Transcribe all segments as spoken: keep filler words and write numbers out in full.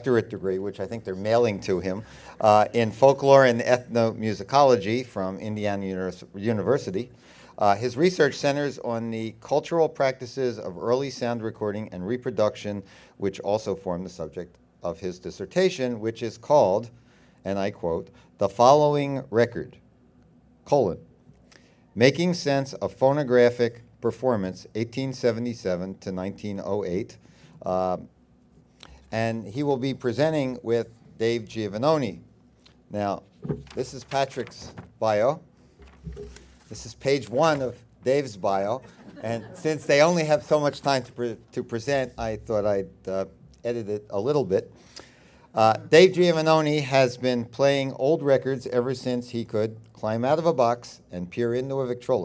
doctorate degree, which I think they're mailing to him, uh, in folklore and ethnomusicology from Indiana Univers- University. Uh, his research centers on the cultural practices of early sound recording and reproduction, which also form the subject of his dissertation, which is called, and I quote, "The Following Record, colon, Making Sense of Phonographic Performance, eighteen seventy-seven to nineteen oh eight." Uh, and he will be presenting with Dave Giovannoni. Now, this is Patrick's bio. This is page one of Dave's bio, and since they only have so much time to, pre- to present, I thought I'd uh, edit it a little bit. Uh, Dave Giovannoni has been playing old records ever since he could climb out of a box and peer into a Victrola.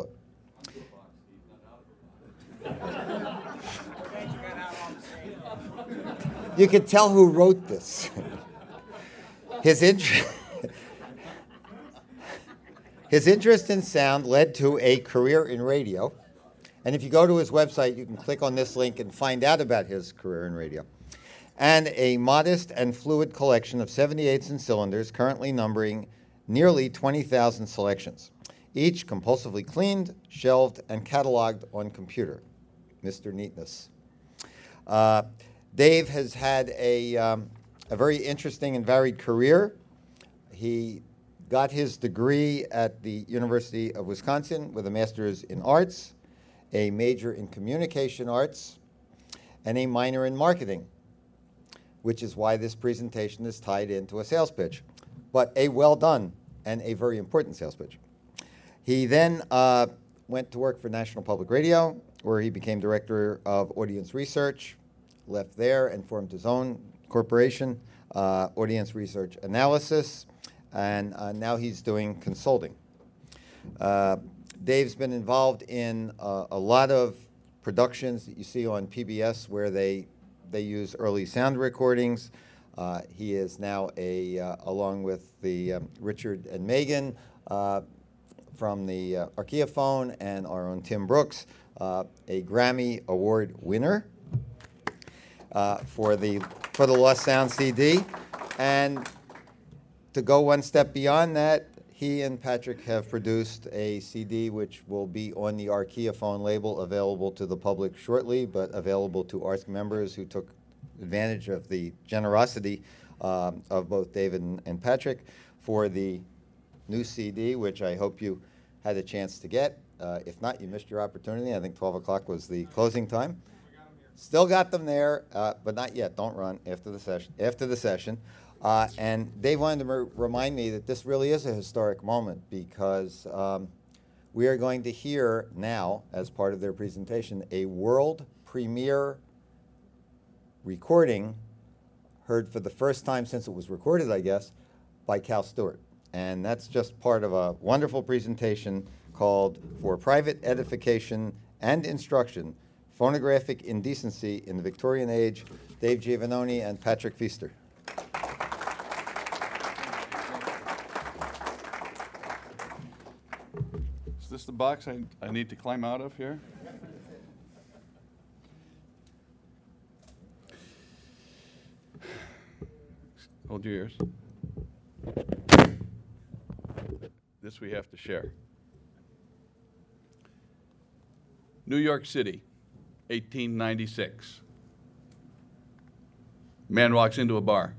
You can tell who wrote this. His interest... His interest in sound led to a career in radio. And if you go to his website, you can click on this link and find out about his career in radio. And a modest and fluid collection of seventy-eights and cylinders, currently numbering nearly twenty thousand selections, each compulsively cleaned, shelved, and cataloged on computer. Mister Neatness. Uh, Dave has had a, um, a very interesting and varied career. He got his degree at the University of Wisconsin with a master's in arts, a major in communication arts, and a minor in marketing, which is why this presentation is tied into a sales pitch, but a well done and a very important sales pitch. He then uh, went to work for National Public Radio, where he became director of audience research, left there and formed his own corporation, uh, Audience Research Analysis, and uh, now he's doing consulting. Uh, Dave's been involved in uh, a lot of productions that you see on P B S where they they use early sound recordings. Uh, he is now a, uh, along with the um, Richard and Megan uh, from the uh, Archaeophone and our own Tim Brooks, uh, a Grammy Award winner uh, for the for the Lost Sound C D, and to go one step beyond that, he and Patrick have produced a C D which will be on the Archaeophone label, available to the public shortly, but available to A R S C members who took advantage of the generosity um, of both David and, and Patrick for the new C D, which I hope you had a chance to get. Uh, if not, you missed your opportunity. I think twelve o'clock was the closing time. Still got them there, uh, but not yet. Don't run after the session. After the session. Uh, and Dave wanted to m- remind me that this really is a historic moment because um, we are going to hear now, as part of their presentation, a world premiere recording heard for the first time since it was recorded, I guess, by Cal Stewart. And that's just part of a wonderful presentation called For Private Edification and Instruction, Phonographic Indecency in the Victorian Age, Dave Giovannoni and Patrick Feaster. Is this the box I, I need to climb out of here? Hold your ears. This we have to share. New York City, eighteen ninety-six. Man walks into a bar.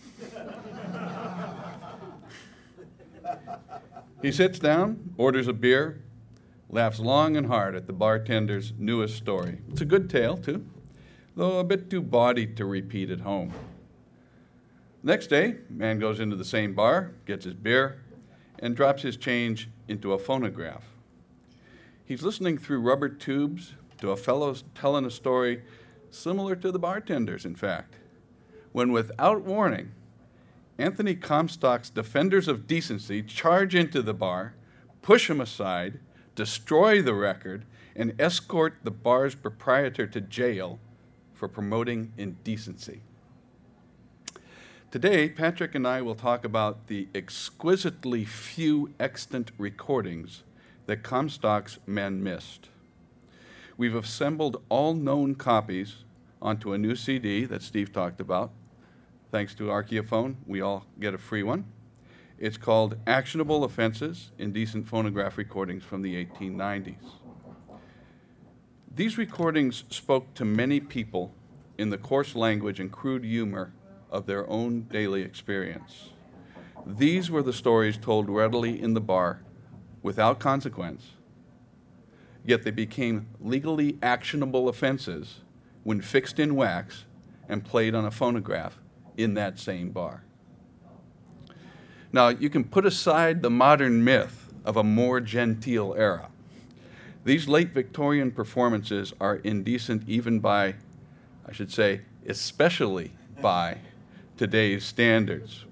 He sits down, orders a beer, laughs long and hard at the bartender's newest story. It's a good tale, too, though a bit too bawdy to repeat at home. Next day, man goes into the same bar, gets his beer, and drops his change into a phonograph. He's listening through rubber tubes to a fellow telling a story similar to the bartender's, in fact, when without warning, Anthony Comstock's defenders of decency charge into the bar, push him aside, destroy the record, and escort the bar's proprietor to jail for promoting indecency. Today, Patrick and I will talk about the exquisitely few extant recordings that Comstock's men missed. We've assembled all known copies onto a new C D that Steve talked about, Thanks to Archaeophone, we all get a free one. It's called Actionable Offenses: Indecent Phonograph Recordings from the eighteen nineties. These recordings spoke to many people in the coarse language and crude humor of their own daily experience. These were the stories told readily in the bar without consequence, yet they became legally actionable offenses when fixed in wax and played on a phonograph in that same bar. Now, you can put aside the modern myth of a more genteel era. These late Victorian performances are indecent even by, I should say, especially by today's standards.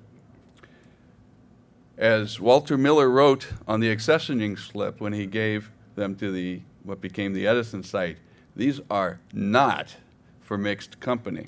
As Walter Miller wrote on the accessioning slip when he gave them to the what became the Edison site, these are not for mixed company.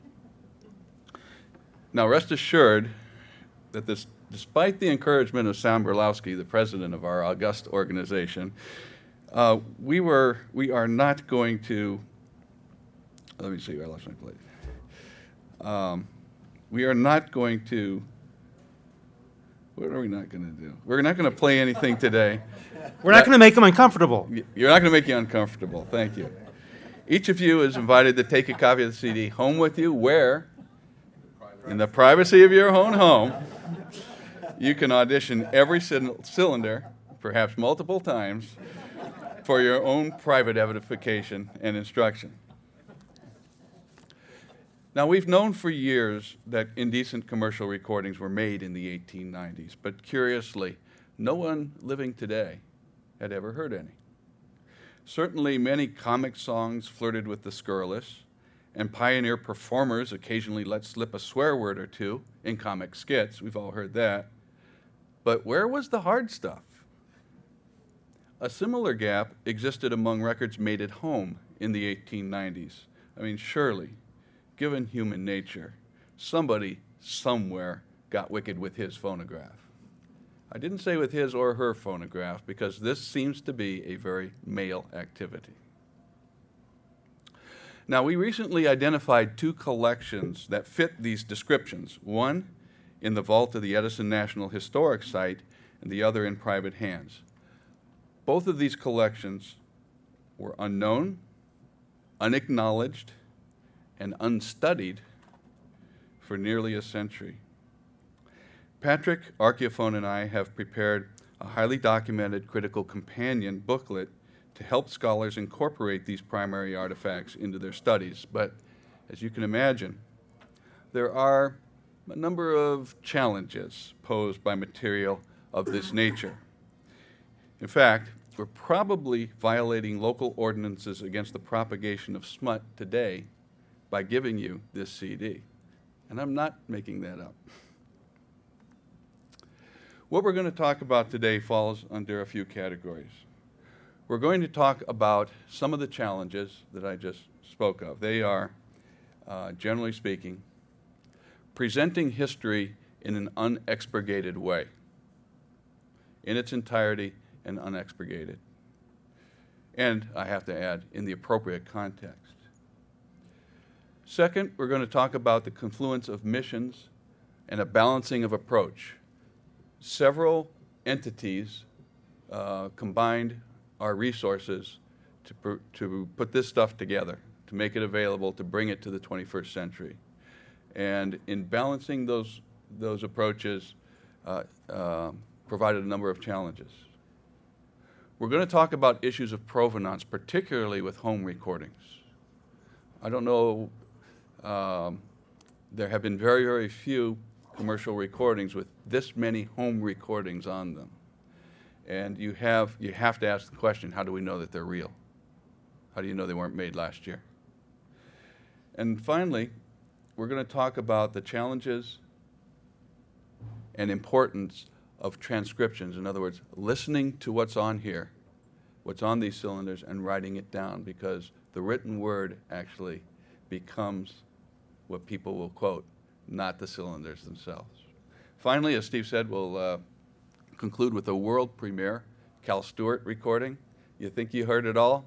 Now, rest assured that this, despite the encouragement of Sam Berlowski, the president of our august organization, uh, we were we are not going to. Let me see where I lost my plate. Um, we are not going to. What are we not going to do? We're not going to play anything today. We're not going to make them uncomfortable. You're not going to make you uncomfortable. Thank you. Each of you is invited to take a copy of the C D home with you, where, in the privacy of your own home, you can audition every cylinder, perhaps multiple times, for your own private edification and instruction. Now, we've known for years that indecent commercial recordings were made in the eighteen nineties, but curiously, no one living today had ever heard any. Certainly, many comic songs flirted with the scurrilous, and pioneer performers occasionally let slip a swear word or two in comic skits. We've all heard that. But where was the hard stuff? A similar gap existed among records made at home in the eighteen nineties. I mean, surely, given human nature, somebody somewhere got wicked with his phonograph. I didn't say with his or her phonograph because this seems to be a very male activity. Now, we recently identified two collections that fit these descriptions, one in the vault of the Edison National Historic Site and the other in private hands. Both of these collections were unknown, unacknowledged, and unstudied for nearly a century. Patrick, Archaeophone, and I have prepared a highly documented critical companion booklet to help scholars incorporate these primary artifacts into their studies. But as you can imagine, there are a number of challenges posed by material of this nature. In fact, we're probably violating local ordinances against the propagation of smut today by giving you this C D. And I'm not making that up. What we're going to talk about today falls under a few categories. We're going to talk about some of the challenges that I just spoke of. They are, uh, generally speaking, presenting history in an unexpurgated way, in its entirety and unexpurgated. And I have to add, in the appropriate context. Second, we're going to talk about the confluence of missions and a balancing of approach. Several entities uh, combined our resources to, pr- to put this stuff together, to make it available, to bring it to the twenty-first century. And in balancing those, those approaches, uh, uh, provided a number of challenges. We're going to talk about issues of provenance, particularly with home recordings. I don't know, um, there have been very, very few commercial recordings with this many home recordings on them. And you have, you have to ask the question, how do we know that they're real? How do you know they weren't made last year? And finally, we're going to talk about the challenges and importance of transcriptions. In other words, listening to what's on here, what's on these cylinders, and writing it down, because the written word actually becomes what people will quote, not the cylinders themselves. Finally, as Steve said, we'll uh, conclude with a world premiere Cal Stewart recording. You think you heard it all?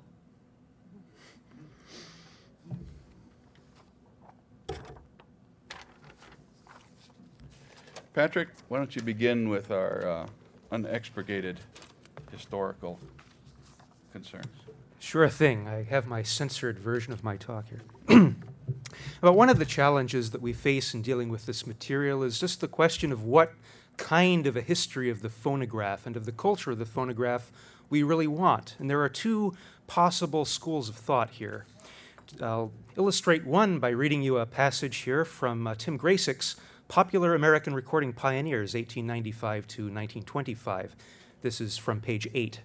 Patrick, why don't you begin with our uh, unexpurgated historical concerns? Sure thing. I have my censored version of my talk here. Well, one of the challenges that we face in dealing with this material is just the question of what kind of a history of the phonograph and of the culture of the phonograph we really want. And there are two possible schools of thought here. I'll illustrate one by reading you a passage here from uh, Tim Gracek's Popular American Recording Pioneers, eighteen ninety-five to nineteen twenty-five. This is from page eight.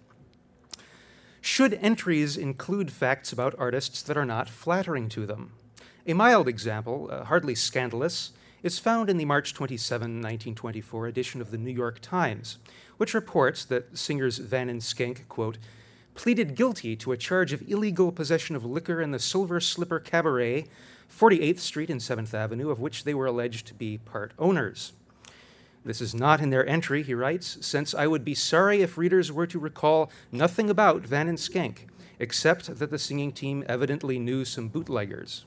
Should entries include facts about artists that are not flattering to them? A mild example, uh, hardly scandalous, is found in the March twenty-seventh, nineteen twenty-four edition of the New York Times, which reports that singers Van and Schenck, quote, pleaded guilty to a charge of illegal possession of liquor in the Silver Slipper Cabaret, forty-eighth Street and seventh Avenue, of which they were alleged to be part owners. This is not in their entry, he writes, since I would be sorry if readers were to recall nothing about Van and Schenck, except that the singing team evidently knew some bootleggers.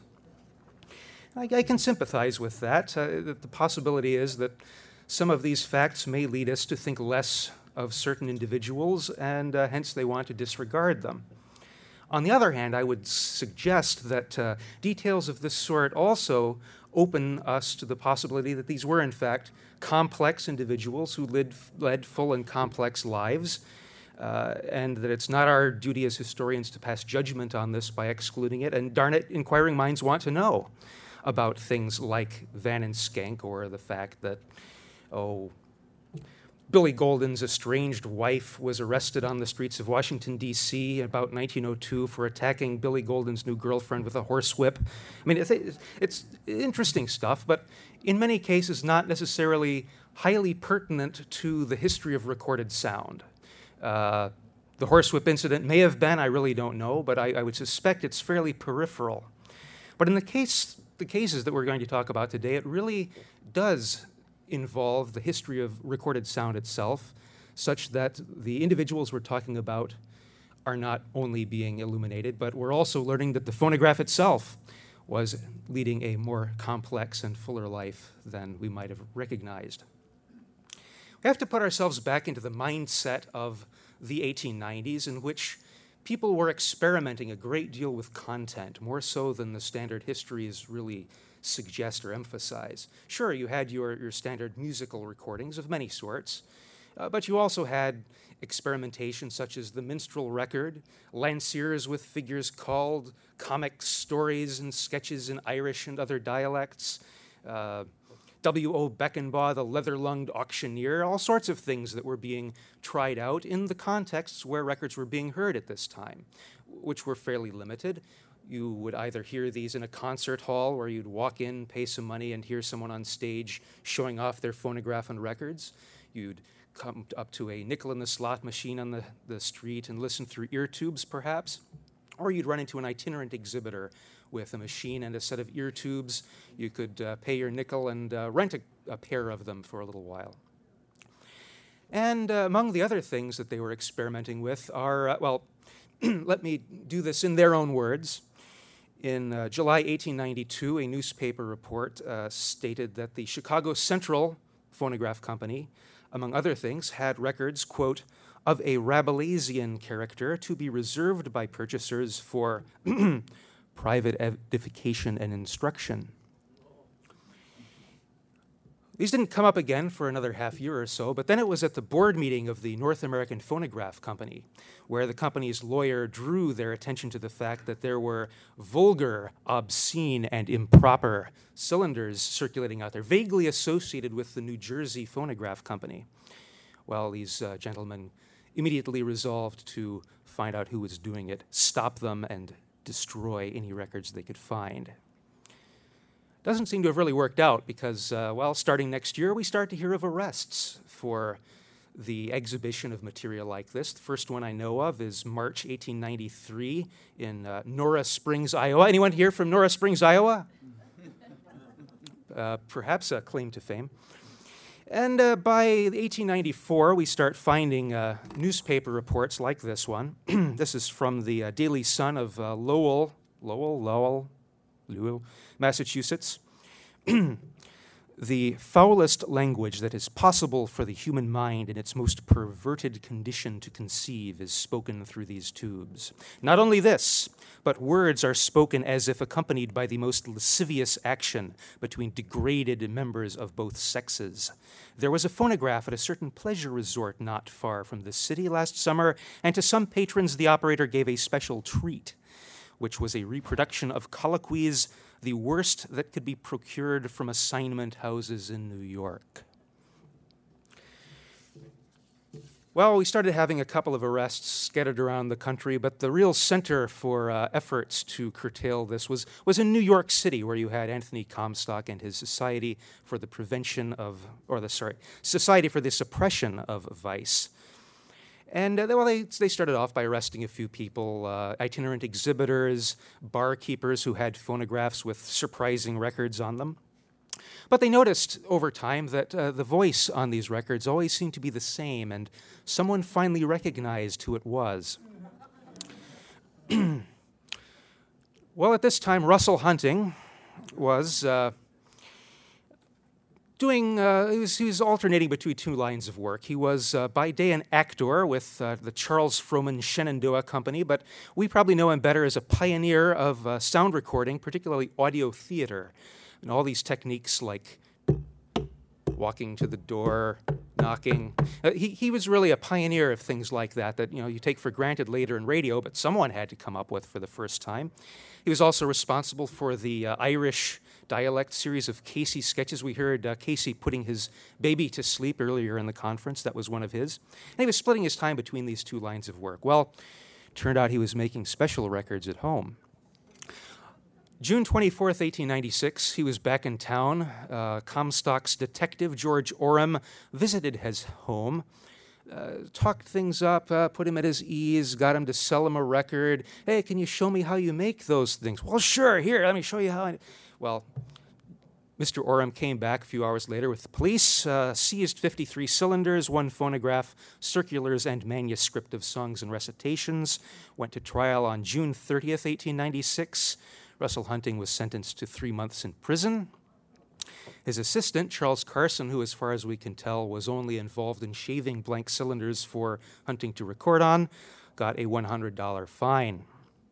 I, I can sympathize with that. Uh, that the possibility is that some of these facts may lead us to think less of certain individuals, and uh, hence they want to disregard them. On the other hand, I would suggest that uh, details of this sort also open us to the possibility that these were, in fact, complex individuals who led, led full and complex lives, uh, and that it's not our duty as historians to pass judgment on this by excluding it. And darn it, inquiring minds want to know about things like Van and Schenck, or the fact that, oh, Billy Golden's estranged wife was arrested on the streets of Washington, D C about nineteen oh two for attacking Billy Golden's new girlfriend with a horsewhip. I mean, it's, it's interesting stuff, but in many cases not necessarily highly pertinent to the history of recorded sound. Uh, the horsewhip incident may have been, I really don't know, but I, I would suspect it's fairly peripheral. But in the case, the cases that we're going to talk about today, it really does involve the history of recorded sound itself, such that the individuals we're talking about are not only being illuminated, but we're also learning that the phonograph itself was leading a more complex and fuller life than we might have recognized. We have to put ourselves back into the mindset of the eighteen nineties, in which people were experimenting a great deal with content, more so than the standard histories really suggest or emphasize. Sure, you had your, your standard musical recordings of many sorts, uh, but you also had experimentation such as the minstrel record, lanciers with figures called, comic stories and sketches in Irish and other dialects, uh, W O Beckenbaugh, the leather-lunged auctioneer, all sorts of things that were being tried out in the contexts where records were being heard at this time, which were fairly limited. You would either hear these in a concert hall where you'd walk in, pay some money, and hear someone on stage showing off their phonograph and records. You'd come up to a nickel in the slot machine on the, the street and listen through ear tubes, perhaps. Or you'd run into an itinerant exhibitor with a machine and a set of ear tubes. You could uh, pay your nickel and uh, rent a, a pair of them for a little while. And uh, among the other things that they were experimenting with are, uh, well, let me do this in their own words. In uh, July eighteen ninety-two, a newspaper report uh, stated that the Chicago Central Phonograph Company, among other things, had records, quote, of a Rabelaisian character to be reserved by purchasers for private edification and instruction. These didn't come up again for another half year or so, but then it was at the board meeting of the North American Phonograph Company, where the company's lawyer drew their attention to the fact that there were vulgar, obscene, and improper cylinders circulating out there, vaguely associated with the New Jersey Phonograph Company. Well, these uh, gentlemen immediately resolved to find out who was doing it, stop them, and destroy any records they could find. Doesn't seem to have really worked out because, uh, well, starting next year, we start to hear of arrests for the exhibition of material like this. The first one I know of is March eighteen ninety-three in uh, Nora Springs, Iowa. Anyone here from Nora Springs, Iowa? uh, perhaps a claim to fame. And uh, by eighteen ninety-four, we start finding uh, newspaper reports like this one. This is from the uh, Daily Sun of uh, Lowell, Lowell, Lowell, Lowell, Massachusetts. The foulest language that is possible for the human mind in its most perverted condition to conceive is spoken through these tubes. Not only this, but words are spoken as if accompanied by the most lascivious action between degraded members of both sexes. There was a phonograph at a certain pleasure resort not far from the city last summer, and to some patrons the operator gave a special treat, which was a reproduction of colloquies, the worst that could be procured from assignment houses in New York. Well, we started having a couple of arrests scattered around the country, but the real center for uh, efforts to curtail this was, was in New York City, where you had Anthony Comstock and his Society for the Prevention of, or the, sorry, Society for the Suppression of Vice. And uh, well, they, they started off by arresting a few people, uh, itinerant exhibitors, barkeepers who had phonographs with surprising records on them. But they noticed over time that uh, the voice on these records always seemed to be the same, and someone finally recognized who it was. Well, at this time, Russell Hunting was uh, doing, uh, he, was, he was alternating between two lines of work. He was uh, by day an actor with uh, the Charles Frohman Shenandoah Company, but we probably know him better as a pioneer of uh, sound recording, particularly audio theater, and all these techniques like walking to the door, knocking. Uh, he, he was really a pioneer of things like that, that you know you take for granted later in radio, but someone had to come up with for the first time. He was also responsible for the uh, Irish dialect series of Casey sketches. We heard uh, Casey putting his baby to sleep earlier in the conference. That was one of his. And he was splitting his time between these two lines of work. Well, turned out he was making special records at home. June twenty-fourth, eighteen ninety-six, he was back in town. Uh, Comstock's detective, George Oram, visited his home, uh, talked things up, uh, put him at his ease, got him to sell him a record. Hey, can you show me how you make those things? Well, sure, here, let me show you how I... Well, Mister Oram came back a few hours later with the police, uh, seized fifty-three cylinders, one phonograph, circulars, and manuscript of songs and recitations, went to trial on June thirtieth, eighteen ninety-six. Russell Hunting was sentenced to three months in prison. His assistant, Charles Carson, who, as far as we can tell, was only involved in shaving blank cylinders for Hunting to record on, got a one hundred dollars fine.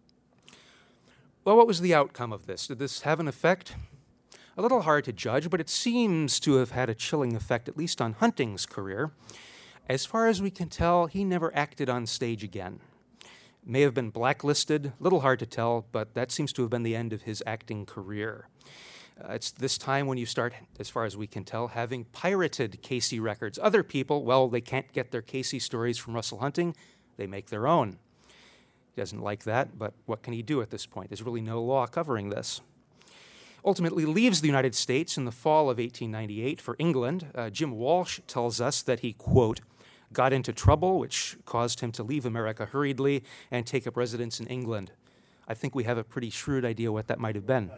Well, what was the outcome of this? Did this have an effect? A little hard to judge, but it seems to have had a chilling effect, at least on Hunting's career. As far as we can tell, he never acted on stage again. May have been blacklisted, a little hard to tell, but that seems to have been the end of his acting career. Uh, it's this time when you start, as far as we can tell, having pirated Casey records. Other people, well, they can't get their Casey stories from Russell Hunting, they make their own. He doesn't like that, but what can he do at this point? There's really no law covering this. Ultimately leaves the United States in the fall of eighteen ninety-eight for England. Uh, Jim Walsh tells us that he, quote, got into trouble, which caused him to leave America hurriedly and take up residence in England. I think we have a pretty shrewd idea what that might have been.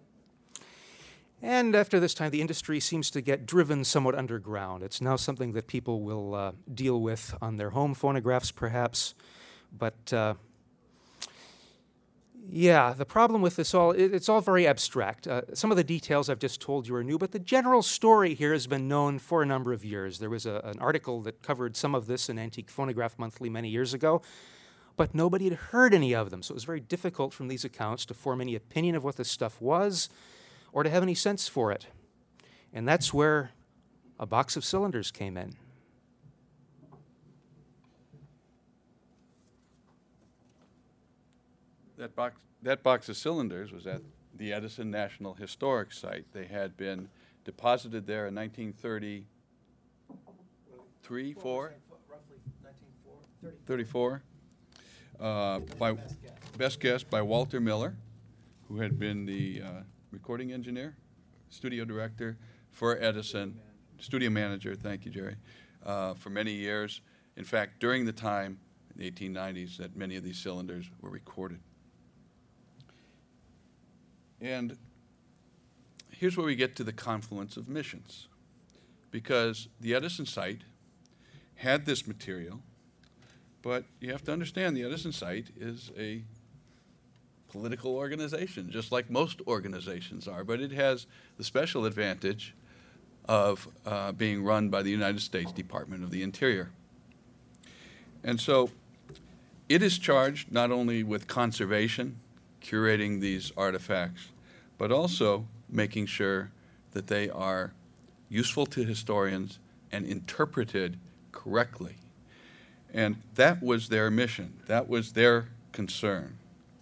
And after this time, the industry seems to get driven somewhat underground. It's now something that people will uh, deal with on their home phonographs, perhaps. But uh, yeah, the problem with this all, it, it's all very abstract. Uh, some of the details I've just told you are new, but the general story here has been known for a number of years. There was a, an article that covered some of this in Antique Phonograph Monthly many years ago, but nobody had heard any of them. So it was very difficult from these accounts to form any opinion of what this stuff was or to have any sense for it. And that's where a box of cylinders came in. That box, that box of cylinders was at the Edison National Historic Site. They had been deposited there in nineteen thirty-three, four? thirty-four. Uh, by best guess by Walter Miller, who had been the uh, recording engineer, studio director for Edison, studio manager, thank you, Jerry, uh, for many years. In fact, during the time in the eighteen nineties that many of these cylinders were recorded. And here's where we get to the confluence of missions, because the Edison site had this material, but you have to understand the Edison site is a political organization, just like most organizations are, but it has the special advantage of uh, being run by the United States Department of the Interior. And so it is charged not only with conservation, curating these artifacts, but also making sure that they are useful to historians and interpreted correctly. And that was their mission. That was their concern.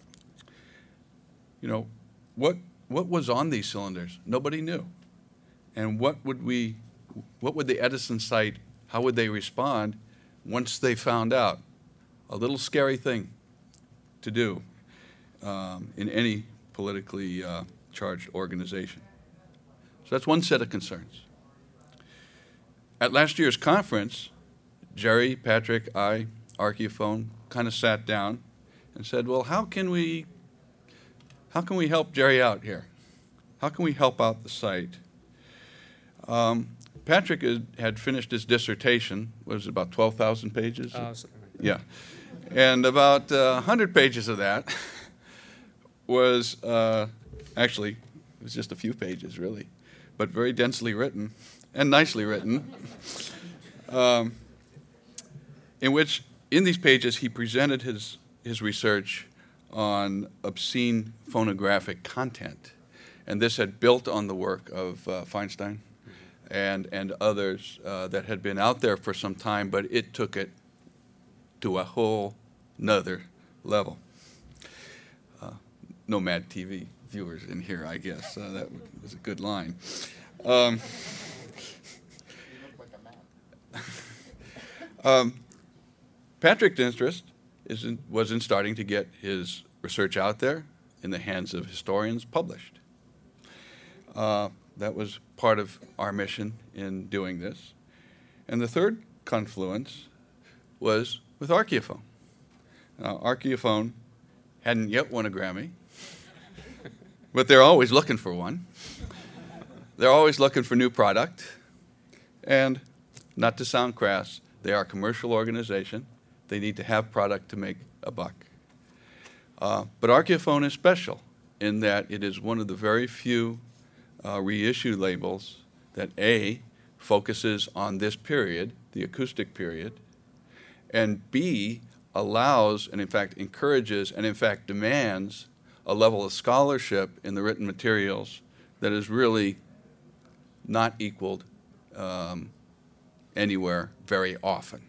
You know, what, what was on these cylinders? Nobody knew. And what would we, what would the Edison site, how would they respond once they found out? A little scary thing to do um, in any politically uh, charged organization. So that's one set of concerns. At last year's conference, Jerry, Patrick, I, Archaeophone, kind of sat down and said, well, how can we, how can we help Jerry out here? How can we help out the site? Um, Patrick had, had finished his dissertation, was it about twelve thousand pages? Uh, something like that. Yeah. And about uh, one hundred pages of that was, uh, actually, it was just a few pages, really, but very densely written and nicely written, um, in which, in these pages, he presented his, his research on obscene phonographic content. And this had built on the work of uh, Feinstein and, and others uh, that had been out there for some time, but it took it to a whole nother level. Uh, no Mad T V viewers in here, I guess. Uh, that was a good line. Um, um, Patrick's interest is in, was in starting to get his research out there in the hands of historians published. Uh, that was part of our mission in doing this. And the third confluence was with Archaeophone. Now, Archaeophone hadn't yet won a Grammy, but they're always looking for one. They're always looking for new product. And not to sound crass, they are a commercial organization. They need to have product to make a buck. Uh, but Archaeophone is special in that it is one of the very few uh, reissue labels that A, focuses on this period, the acoustic period, and B, allows and in fact encourages and in fact demands a level of scholarship in the written materials that is really not equaled um, anywhere very often.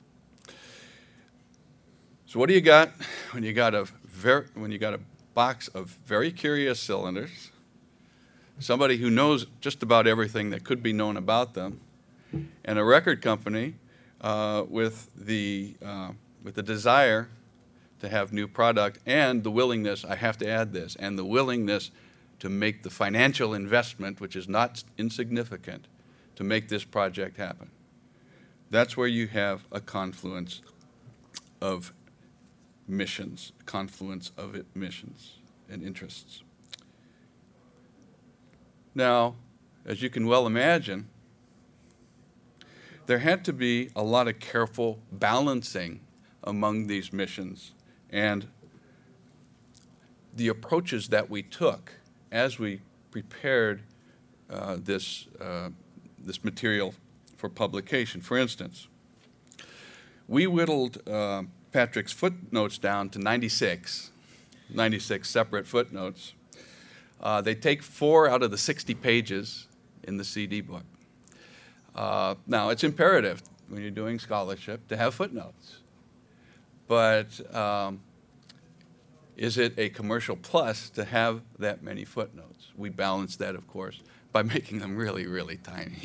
So what do you got when you got a ver when you got a box of very curious cylinders, somebody who knows just about everything that could be known about them, and a record company uh, with the uh, with the desire to have new product and the willingness, I have to add this, and the willingness to make the financial investment, which is not insignificant, to make this project happen. That's where you have a confluence of missions, confluence of it, missions and interests. Now, as you can well imagine, there had to be a lot of careful balancing among these missions and the approaches that we took as we prepared uh, this, uh, this material for publication. For instance, we whittled uh, Patrick's footnotes down to ninety-six, ninety-six separate footnotes. Uh, they take four out of the sixty pages in the C D book. Uh, now, it's imperative when you're doing scholarship to have footnotes. But um, is it a commercial plus to have that many footnotes? We balance that, of course, by making them really, really tiny.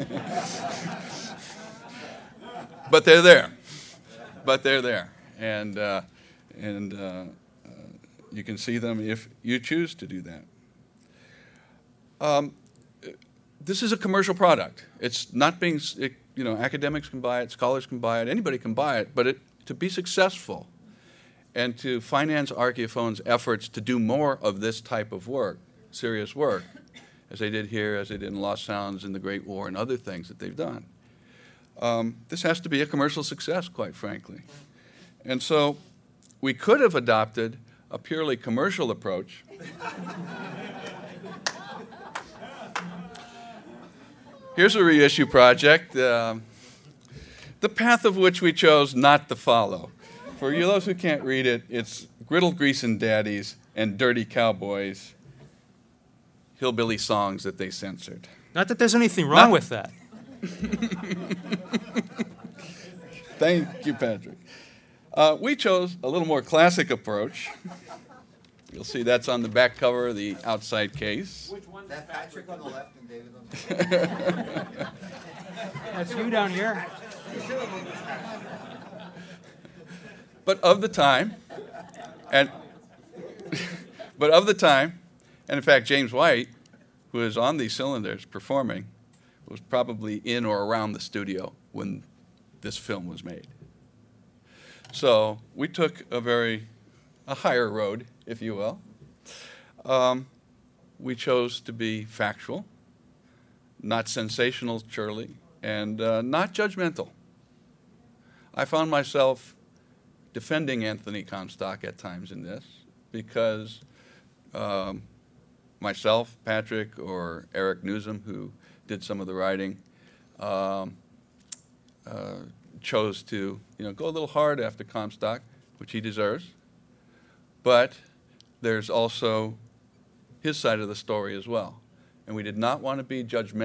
But they're there. But they're there. And, uh, and uh, uh, you can see them if you choose to do that. Um, this is a commercial product. It's not being, it, you know, academics can buy it, scholars can buy it, anybody can buy it, but it, to be successful and to finance Archaeophone's efforts to do more of this type of work, serious work, as they did here, as they did in Lost Sounds in the Great War and other things that they've done. Um, this has to be a commercial success, quite frankly. And so we could have adopted a purely commercial approach. Here's a reissue project, um, the path of which we chose not to follow. For you those who can't read it, it's Griddle Greasin' Daddies and Dirty Cowboys, hillbilly songs that they censored. Not that there's anything wrong Not- with that. Thank you, Patrick. Uh, we chose a little more classic approach. You'll see that's on the back cover of the outside case. Which one? That's Patrick on the left and David on the right. That's you down here. But of the time, and but of the time, and in fact, James White, who is on these cylinders performing, was probably in or around the studio when this film was made. So we took a very, a higher road, if you will. Um, we chose to be factual, not sensational, surely, and uh, not judgmental. I found myself defending Anthony Comstock at times in this because um, myself, Patrick, or Eric Newsom, who did some of the writing, um, uh, chose to you know go a little hard after Comstock, which he deserves. But there's also his side of the story as well, and we did not want to be judgmental.